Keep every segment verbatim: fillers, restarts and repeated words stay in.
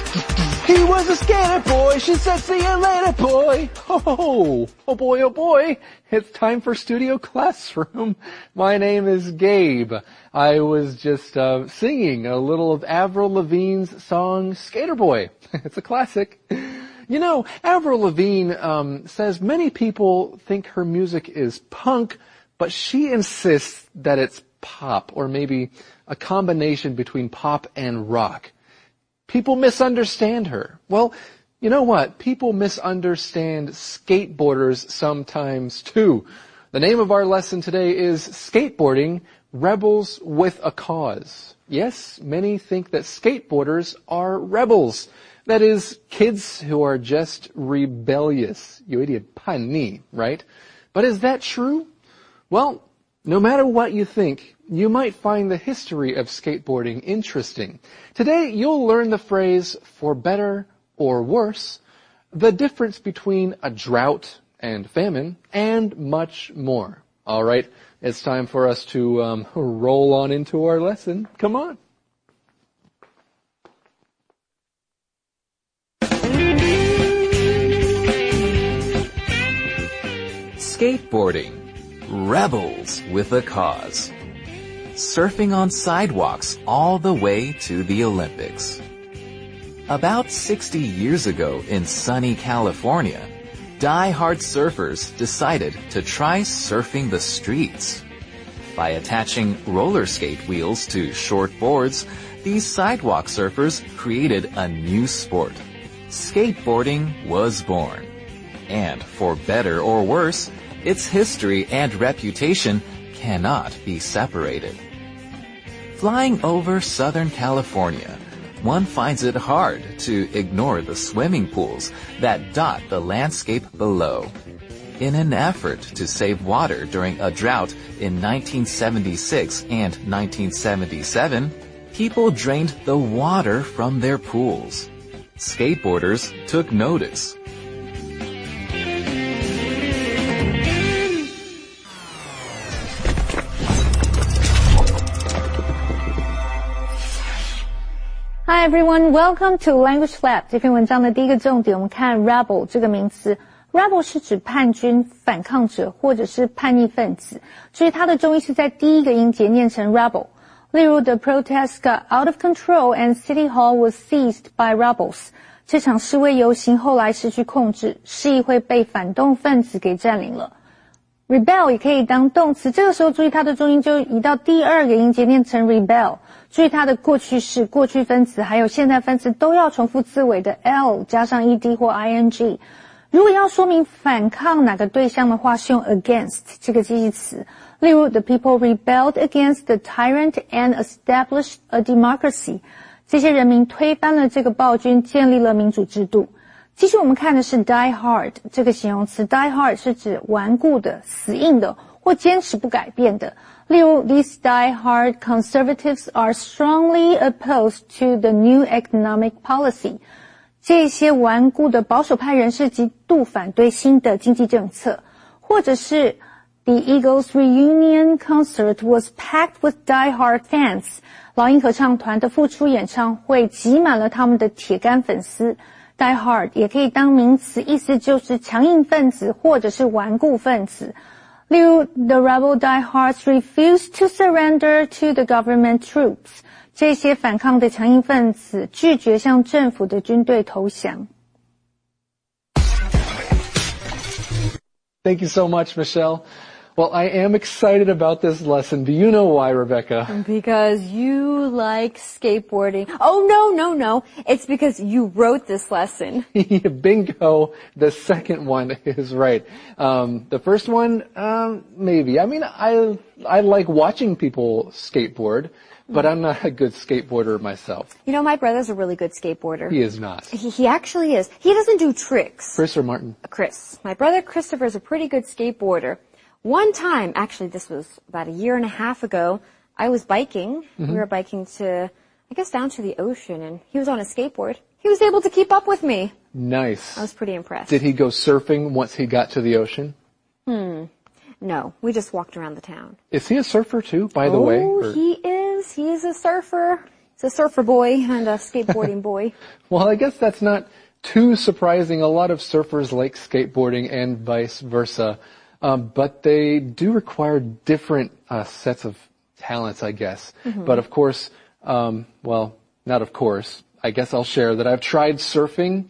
He was a skater boy, she said see you later boy. Oh, oh boy, oh boy, it's time for Studio Classroom. My name is Gabe. I was just uh, singing a little of Avril Lavigne's song Skater Boy. It's a classic. You know, Avril Lavigne um, says many people think her music is punk, but she insists that it's pop, or maybe a combination between pop and rock. People misunderstand her. Well, you know what? People misunderstand skateboarders sometimes too. The name of our lesson today is Skateboarding, Rebels with a Cause. Yes, many think that skateboarders are rebels. That is, kids who are just rebellious. 有一点叛逆, right? But is that true? Well, no matter what you think, you might find the history of skateboarding interesting. Today, you'll learn the phrase, for better or worse, the difference between a drought and famine, and much more. All right, it's time for us to um, roll on into our lesson. Come on. Skateboarding. Rebels with a cause. Surfing on sidewalks all the way to the Olympics. About sixty years ago in sunny California, die-hard surfers decided to try surfing the streets. By attaching roller skate wheels to short boards, these sidewalk surfers created a new sport. Skateboarding was born. And for better or worse, its history and reputation cannot be separated. Flying over Southern California, one finds it hard to ignore the swimming pools that dot the landscape below. In an effort to save water during a drought in nineteen seventy-six and nineteen seventy-seven, people drained the water from their pools. Skateboarders took notice. Hi everyone, welcome to Language Lab. 这篇文章的第一个重点，我们看 rebel 这个名词。rebel 是指叛军、反抗者或者是叛逆分子，所以它的重音是在第一个音节念成 rebel。例如 The protest got out of control and City Hall was seized by rebels. 这场示威游行后来失去控制，市议会被反动分子给占领了。rebel 也可以当动词，这个时候注意它的重音就移到第二个音节念成 rebel。注意它的过去式、过去分词还有现在分词都要重复字尾的 l 加上 ed 或 ing。如果要说明反抗哪个对象的话，是用 against 这个记忆词。例如 The people rebelled against the tyrant and established a democracy. 这些人民推翻了这个暴君，建立了民主制度。继续我们看的是 die hard 这个形容词。 die hard 是指顽固的、死硬的或坚持不改变的。例如 These die-hard conservatives are strongly opposed to the new economic policy. 这些顽固的保守派人士极度反对新的经济政策。或者是 The Eagles reunion concert was packed with die-hard fans. 老鹰合唱团的复出演唱会挤满了他们的铁杆粉丝。die-hard 也可以当名词，意思就是强硬分子或者是顽固分子。例如 The rebel diehards refused to surrender to the government troops. 这些反抗的强硬分子拒绝向政府的军队投降。 Thank you so much, Michelle. Well, I am excited about this lesson. Do you know why, Rebecca? Because you like skateboarding. Oh, no, no, no. It's because you wrote this lesson. Bingo. The second one is right. Um, the first one, um, maybe. I mean, I, I like watching people skateboard, but I'm not a good skateboarder myself. You know, my brother's a really good skateboarder. He is not. He, he actually is. He doesn't do tricks. Chris or Martin? Chris. My brother Christopher is a pretty good skateboarder. One time, actually this was about a year and a half ago, I was biking. Mm-hmm. We were biking to, I guess, down to the ocean, and he was on a skateboard. He was able to keep up with me. Nice. I was pretty impressed. Did he go surfing once he got to the ocean? Hmm. No, we just walked around the town. Is he a surfer too, by the oh, way? Oh, he is. He is a surfer. It's a surfer boy and a skateboarding boy. Well, I guess that's not too surprising. A lot of surfers like skateboarding and vice versa. Um, but they do require different uh, sets of talents, I guess. Mm-hmm. But of course, um, well, not of course, I guess I'll share that I've tried surfing,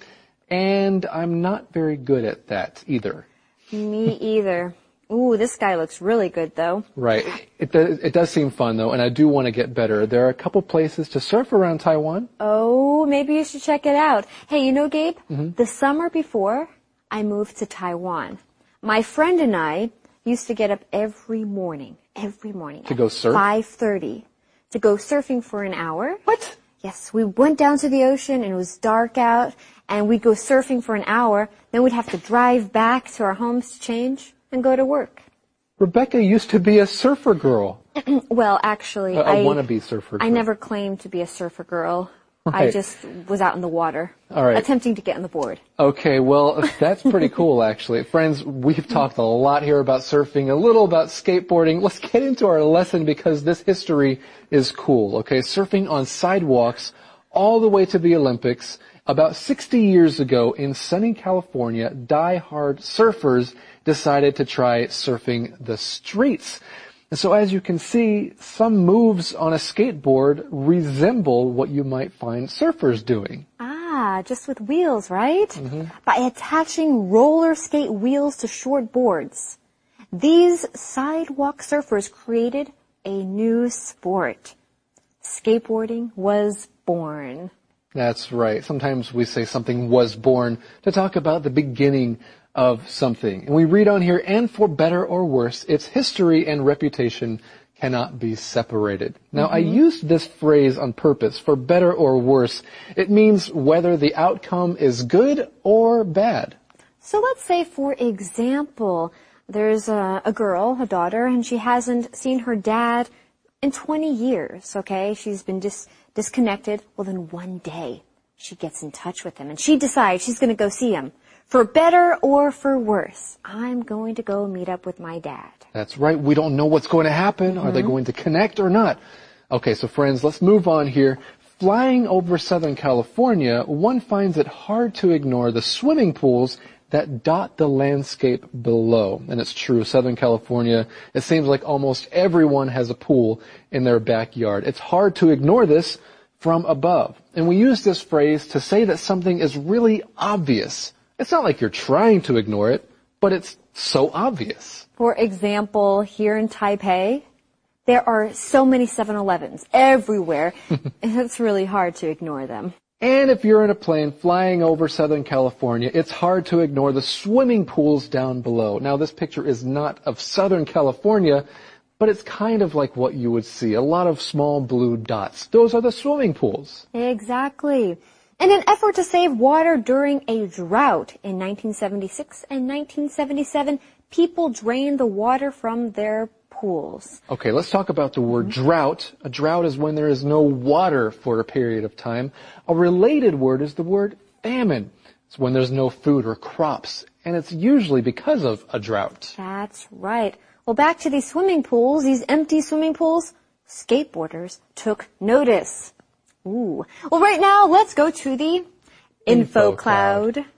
and I'm not very good at that either. Me either. Ooh, this guy looks really good, though. Right. It does, it does seem fun, though, and I do want to get better. There are a couple places to surf around Taiwan. Oh, maybe you should check it out. Hey, you know, Gabe, mm-hmm. the summer before I moved to Taiwan, my friend and I used to get up every morning, every morning. To go surf? five thirty. To go surfing for an hour. What? Yes, we went down to the ocean and it was dark out, and we'd go surfing for an hour. Then we'd have to drive back to our homes to change and go to work. Rebecca used to be a surfer girl. Well, actually, a, a I wannabe surfer girl. I never claimed to be a surfer girl. Right. I just was out in the water, All right. attempting to get on the board. Okay, well, that's pretty cool, actually. Friends, we've talked a lot here about surfing, a little about skateboarding. Let's get into our lesson because this history is cool, okay? Surfing on sidewalks all the way to the Olympics. About sixty years ago in sunny California, die-hard surfers decided to try surfing the streets. And so as you can see, some moves on a skateboard resemble what you might find surfers doing. Ah, just with wheels, right? Mm-hmm. By attaching roller skate wheels to short boards. These sidewalk surfers created a new sport. Skateboarding was born. That's right. Sometimes we say something was born to talk about the beginning of something. And we read on here, and for better or worse, its history and reputation cannot be separated. Now, mm-hmm. I used this phrase on purpose, for better or worse. It means whether the outcome is good or bad. So let's say, for example, there's a, a girl, a daughter, and she hasn't seen her dad in twenty years, okay? She's been dis- disconnected. Well, then one day she gets in touch with him and she decides she's going to go see him. For better or for worse, I'm going to go meet up with my dad. That's right. We don't know what's going to happen. Mm-hmm. Are they going to connect or not? Okay, so friends, let's move on here. Flying over Southern California, one finds it hard to ignore the swimming pools that dot the landscape below. And it's true, Southern California, it seems like almost everyone has a pool in their backyard. It's hard to ignore this from above. And we use this phrase to say that something is really obvious. It's not like you're trying to ignore it, but it's so obvious. For example, here in Taipei, there are so many seven elevens everywhere. It's really hard to ignore them. And if you're in a plane flying over Southern California, it's hard to ignore the swimming pools down below. Now, this picture is not of Southern California, but it's kind of like what you would see. A lot of small blue dots. Those are the swimming pools. Exactly. In an effort to save water during a drought in nineteen seventy-six and nineteen seventy-seven, people drained the water from their pools. Okay, let's talk about the word drought. A drought is when there is no water for a period of time. A related word is the word famine. It's when there's no food or crops, and it's usually because of a drought. That's right. Well, back to these swimming pools, these empty swimming pools, skateboarders took notice. Ooh. Well, right now, let's go to the Info, Info Cloud. Cloud.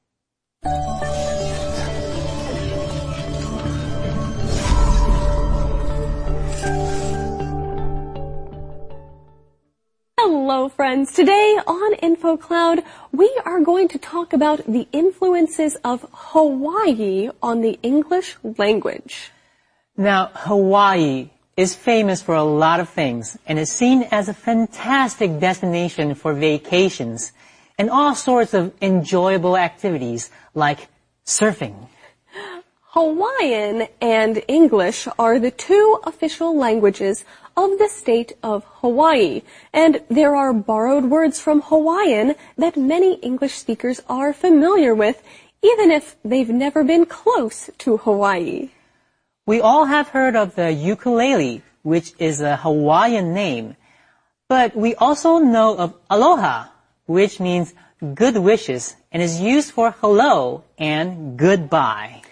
Hello, friends. Today on Info Cloud, we are going to talk about the influences of Hawaii on the English language. Now, Hawaii is famous for a lot of things and is seen as a fantastic destination for vacations and all sorts of enjoyable activities like surfing. Hawaiian and English are the two official languages of the state of Hawaii, and there are borrowed words from Hawaiian that many English speakers are familiar with, even if they've never been close to Hawaii. We all have heard of the ukulele, which is a Hawaiian name, but we also know of aloha, which means good wishes and is used for hello and goodbye.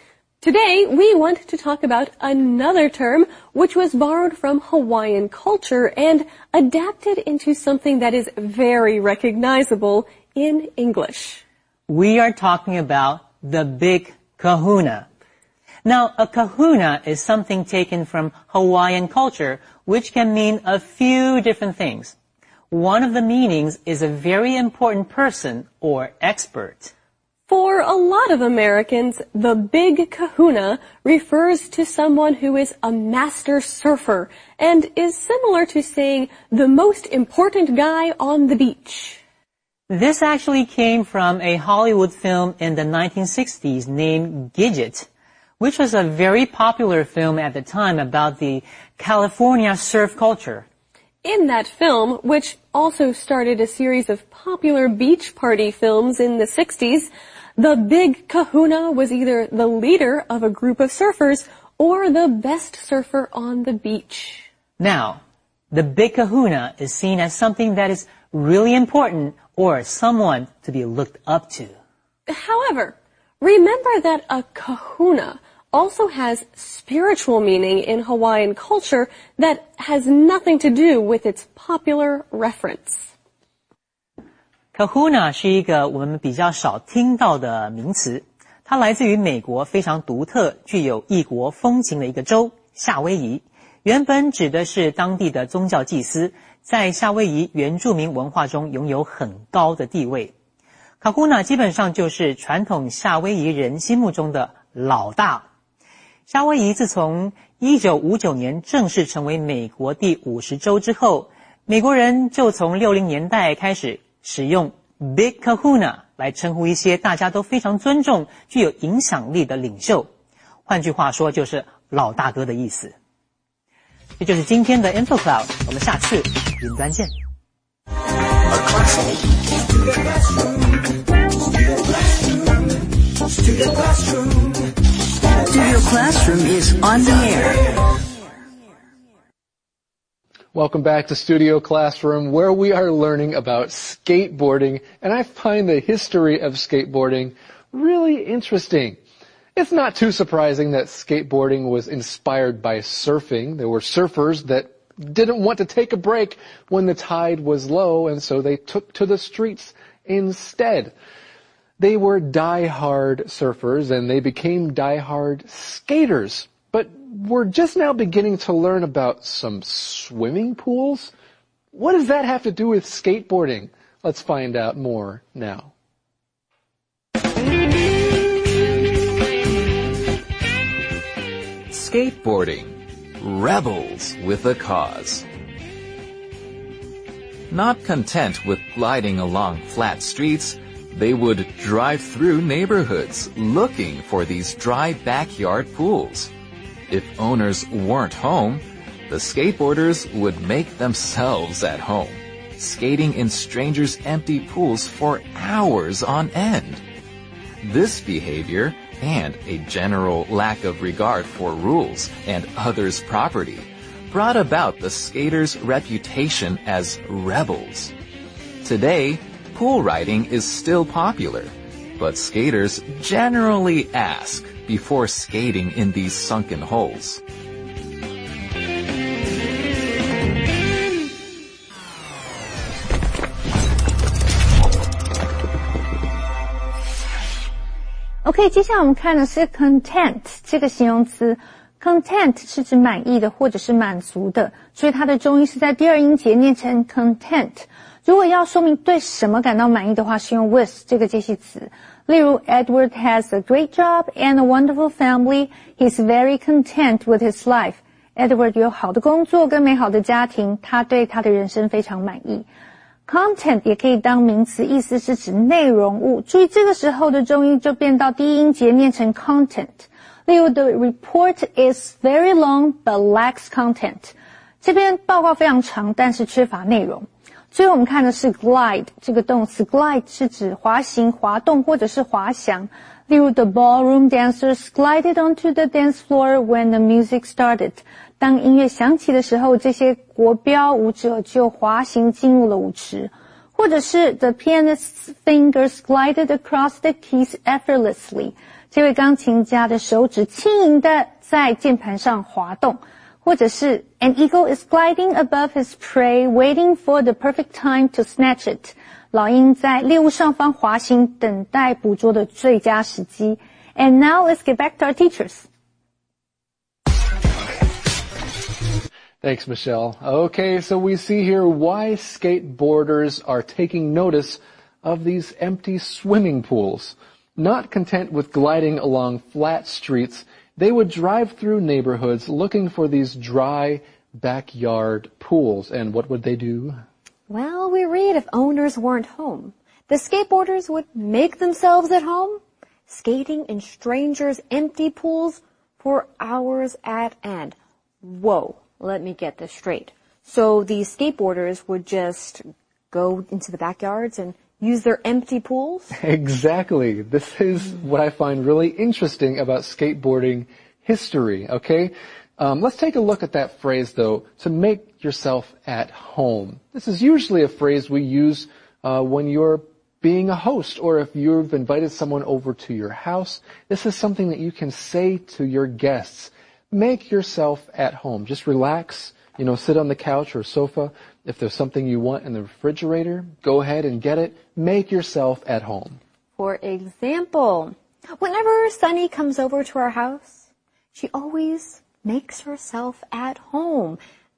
Today, we want to talk about another term which was borrowed from Hawaiian culture and adapted into something that is very recognizable in English. We are talking about the big kahuna. Now, a kahuna is something taken from Hawaiian culture, which can mean a few different things. One of the meanings is a very important person or expert. For a lot of Americans, the big kahuna refers to someone who is a master surfer and is similar to saying the most important guy on the beach. This actually came from a Hollywood film in the nineteen sixties named Gidget, which was a very popular film at the time about the California surf culture. In that film, which also started a series of popular beach party films in the sixties, the big kahuna was either the leader of a group of surfers or the best surfer on the beach. Now, the big kahuna is seen as something that is really important or someone to be looked up to. However, remember that a kahuna also has spiritual meaning in Hawaiian culture that has nothing to do with its popular reference. Kahuna 是一个我们比较少听到的名词，它来自于美国非常独特、具有异国风情的一个州夏威夷。原本指的是当地的宗教祭司，在夏威夷原住民文化中拥有很高的地位。Kahuna 基本上就是传统夏威夷人心目中的老大。夏威夷自从一九五九年正式成为美国第五十州之后，美国人就从六零年代开始使用 Big Kahuna 来称呼一些大家都非常尊重、具有影响力的领袖。换句话说，就是老大哥的意思。这就是今天的 InfoCloud， 我们下次云端见。 Studio Classroom is on the air. Welcome back to Studio Classroom, where we are learning about skateboarding, and I find the history of skateboarding really interesting. It's not too surprising that skateboarding was inspired by surfing. There were surfers that didn't want to take a break when the tide was low, and so they took to the streets instead. They were die-hard surfers, and they became die-hard skaters. But we're just now beginning to learn about some swimming pools. What does that have to do with skateboarding? Let's find out more now. Skateboarding. Rebels with a cause. Not content with gliding along flat streets, they would drive through neighborhoods looking for these dry backyard pools. If owners weren't home, the skateboarders would make themselves at home, skating in strangers' empty pools for hours on end. This behavior, and a general lack of regard for rules and others' property, brought about the skaters' reputation as rebels. Today, pool riding is still popular, but skaters generally ask before skating in these sunken holes. OK， 接下来我们看的是 content 这个形容词。content 是指满意的或者是满足的，所以它的重音是在第二音节念成 content。如果要说明对什么感到满意的话，是用 with 这个介系词。例如 Edward has a great job and a wonderful family. He's very content with his life. Edward 有好的工作跟美好的家庭，他对他的人生非常满意。Content 也可以当名词，意思是指内容物。注意这个时候的重音就变到第一音节念成 content。例如 The report is very long but lacks content. 这边报告非常长，但是缺乏内容。最后我们看的是 glide 这个动词 glide 是指滑行、滑动或者是滑翔。例如 The ballroom dancers glided onto the dance floor when the music started. 当音乐响起的时候，这些国标舞者就滑行进入了舞池。或者是 The pianist's fingers glided across the keys effortlessly. 这位钢琴家的手指轻盈地在键盘上滑动，或者是 An eagle is gliding above his prey, waiting for the perfect time to snatch it. 老鹰在猎物上方滑行，等待捕捉的最佳时机。And now let's get back to our teachers. Thanks, Michelle. Okay, so we see here why skateboarders are taking notice of these empty swimming pools. Not content with gliding along flat streets, they would drive through neighborhoods looking for these dry backyard pools. And what would they do? Well, we read if owners weren't home, the skateboarders would make themselves at home, skating in strangers' empty pools for hours at end. Whoa. Let me get this straight. So these skateboarders would just go into the backyards and use their empty pools? Exactly. This is what I find really interesting about skateboarding history, okay? Um, let's take a look at that phrase, though, to make yourself at home. This is usually a phrase we use uh, when you're being a host or if you've invited someone over to your house. This is something that you can say to your guests. Make yourself at home. Just relax, you know, sit on the couch or sofa. If there's something you want in the refrigerator, go ahead and get it. Make yourself at home. For example, whenever Sunny comes over to our house, she always makes herself at home.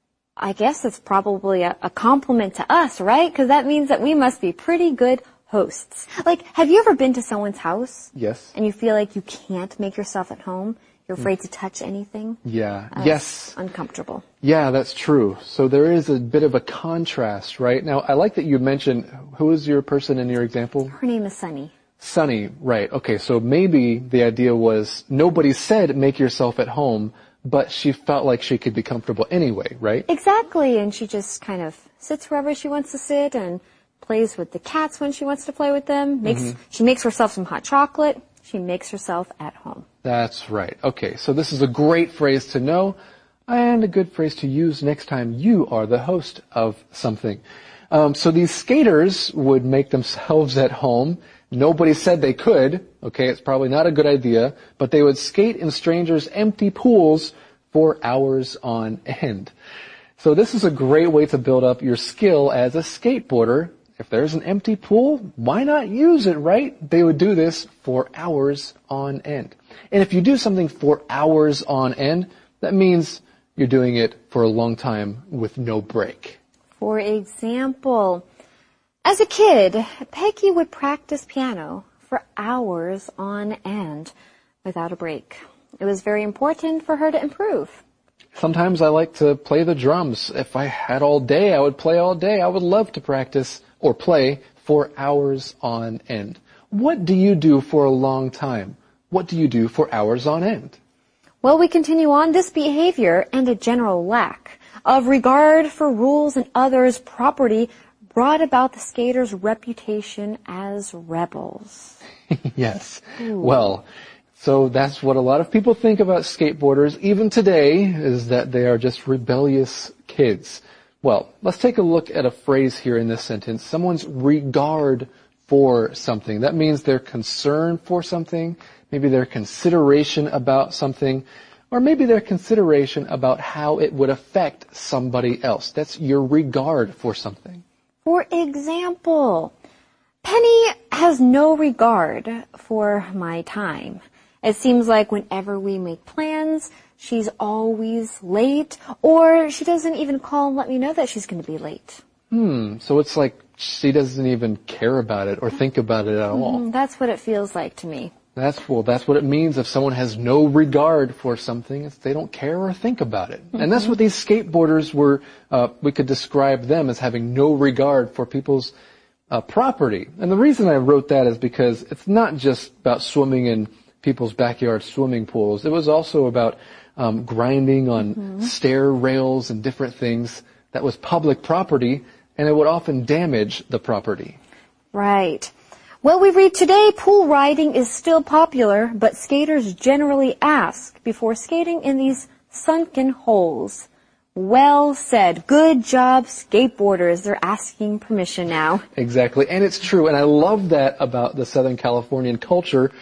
I guess it's probably a, a compliment to us, right? Because that means that we must be pretty good hosts. Like, have you ever been to someone's house? Yes. And you feel like you can't make yourself at home? You're afraid to touch anything? Yeah. Uh, yes. Uncomfortable. Yeah, that's true. So there is a bit of a contrast, right? Now, I like that you mentioned, who is your person in your example? Her name is Sunny. Sunny, right. Okay, so maybe the idea was nobody said make yourself at home, but she felt like she could be comfortable anyway, right? Exactly, and she just kind of sits wherever she wants to sit and plays with the cats when she wants to play with them. Makes mm-hmm. She makes herself some hot chocolate. She makes herself at home. That's right. Okay, so this is a great phrase to know and a good phrase to use next time you are the host of something. Um, so these skaters would make themselves at home. Nobody said they could. Okay, it's probably not a good idea, but they would skate in strangers' empty pools for hours on end. So this is a great way to build up your skill as a skateboarder. If there's an empty pool, why not use it, right? They would do this for hours on end. And if you do something for hours on end, that means you're doing it for a long time with no break. For example, as a kid, Peggy would practice piano for hours on end without a break. It was very important for her to improve. Sometimes I like to play the drums. If I had all day, I would play all day. I would love to practice or play for hours on end. What do you do for a long time? What do you do for hours on end? Well, we continue on. This behavior and a general lack of regard for rules and others' property brought about the skaters' reputation as rebels. Yes. Ooh. Well, so that's what a lot of people think about skateboarders, even today, is that they are just rebellious kids. Well, let's take a look at a phrase here in this sentence. Someone's regard for something. That means their concern for something, maybe their consideration about something, or maybe their consideration about how it would affect somebody else. That's your regard for something. For example, Penny has no regard for my time. It seems like whenever we make plans, she's always late, or she doesn't even call and let me know that she's going to be late. Hmm, so it's like she doesn't even care about it or think about it at all. Mm, that's what it feels like to me. That's, well, that's what it means if someone has no regard for something. It's they don't care or think about it. Mm-hmm. And that's what these skateboarders were, uh, we could describe them as having no regard for people's uh, property. And the reason I wrote that is because it's not just about swimming in people's backyard swimming pools. It was also about um, grinding on mm-hmm. stair rails and different things that was public property, and it would often damage the property. Right. Well, we read today pool riding is still popular, but skaters generally ask before skating in these sunken holes. Well said. Good job, skateboarders. They're asking permission now. Exactly. And it's true. And I love that about the Southern Californian culture.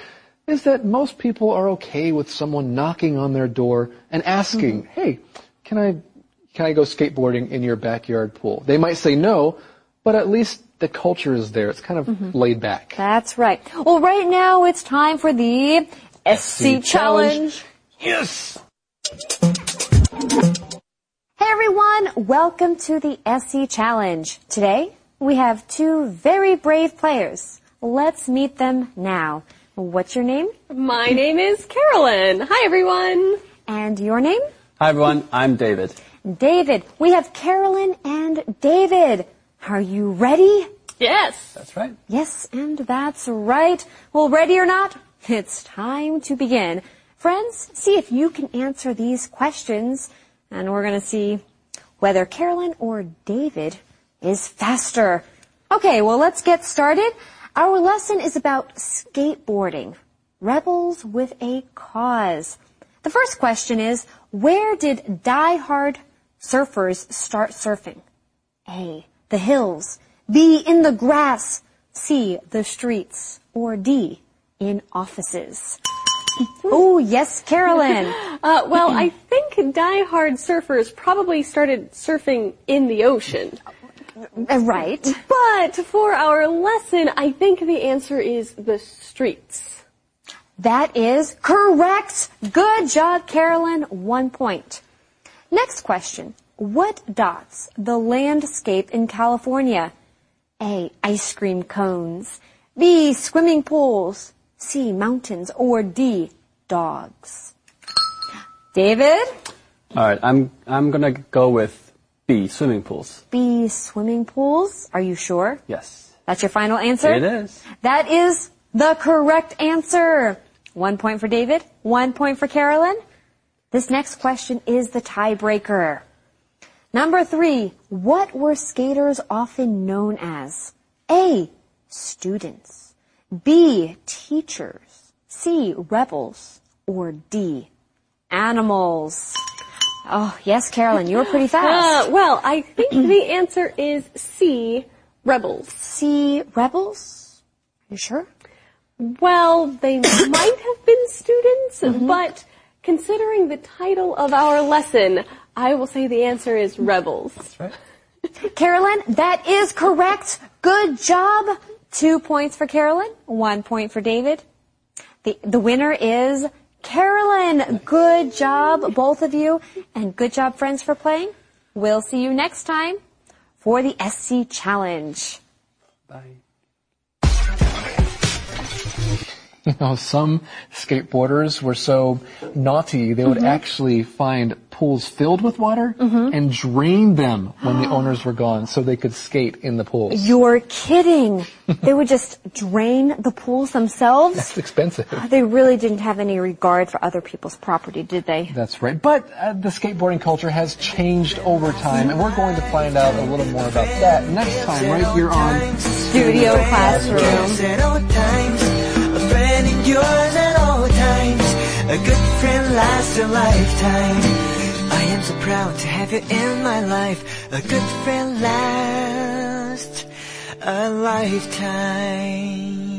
is that most people are okay with someone knocking on their door and asking, mm-hmm. hey, can I, can I go skateboarding in your backyard pool? They might say no, but at least the culture is there. It's kind of mm-hmm. laid back. That's right. Well, right now it's time for the S C Challenge. Yes! Hey everyone, welcome to the S C Challenge. Today, we have two very brave players. Let's meet them now. What's your name? My name is Carolyn. Hi everyone. And your name? Hi everyone, I'm David. David. We have Carolyn and David. Are you ready? Yes. That's right. Yes, and that's right. Well, ready or not, it's time to begin. Friends, see if you can answer these questions, and we're going to see whether Carolyn or David is faster. Okay, well, let's get started. Our lesson is about skateboarding. Rebels with a cause. The first question is, where did die-hard surfers start surfing? A, the hills. B, in the grass. C, the streets. Or D, in offices. Oh, yes, Carolyn. uh, well, I think die-hard surfers probably started surfing in the ocean. Right. But for our lesson, I think the answer is the streets. That is correct. Good job, Carolyn. One point. Next question. What dots the landscape in California? A, ice cream cones. B, swimming pools. C, mountains. Or D, dogs. David? All right, I'm I'm gonna go with B, swimming pools. B, swimming pools. Are you sure? Yes. That's your final answer? It is. That is the correct answer. One point for David, one point for Carolyn. This next question is the tiebreaker. Number three, what were skaters often known as? A, students. B, teachers. C, rebels. Or D, animals. Oh, yes, Carolyn, you were pretty fast. Uh, well, I think the answer is C, rebels. C, rebels? Are you sure? Well, they might have been students, mm-hmm. but considering the title of our lesson, I will say the answer is rebels. That's right. Carolyn, that is correct. Good job. Two points for Carolyn, one point for David. The, the winner is Carolyn. Good job, both of you. And good job, friends, for playing. We'll see you next time for the S C Challenge. Bye. You know, some skateboarders were so naughty, they would mm-hmm. actually find pools filled with water mm-hmm. and drain them when the owners were gone so they could skate in the pools. You're kidding. They would just drain the pools themselves? That's expensive. They really didn't have any regard for other people's property, did they? That's right. But uh, the skateboarding culture has changed over time, and we're going to find out a little more about that next time right here on Studio Classroom. A friend in yours at all times. A good friend lasts a lifetime. I am so proud to have you in my life. A good friend lasts a lifetime.